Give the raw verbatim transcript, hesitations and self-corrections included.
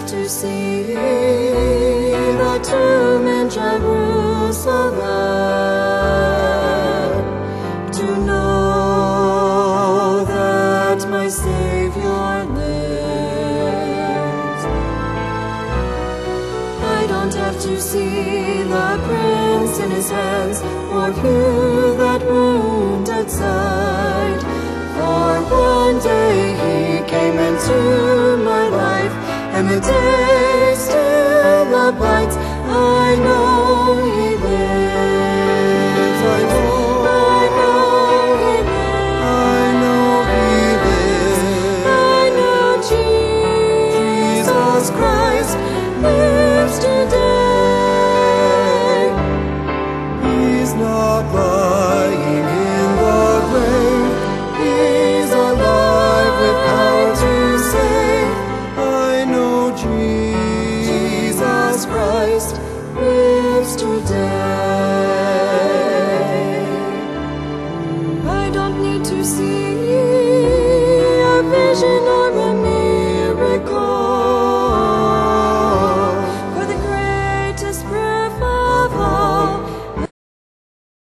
to see the tomb in Jerusalem to know that my Savior lives. I don't have to see the prints in his hands or hear that wounded side, for one day he came into my life, and the day still abides.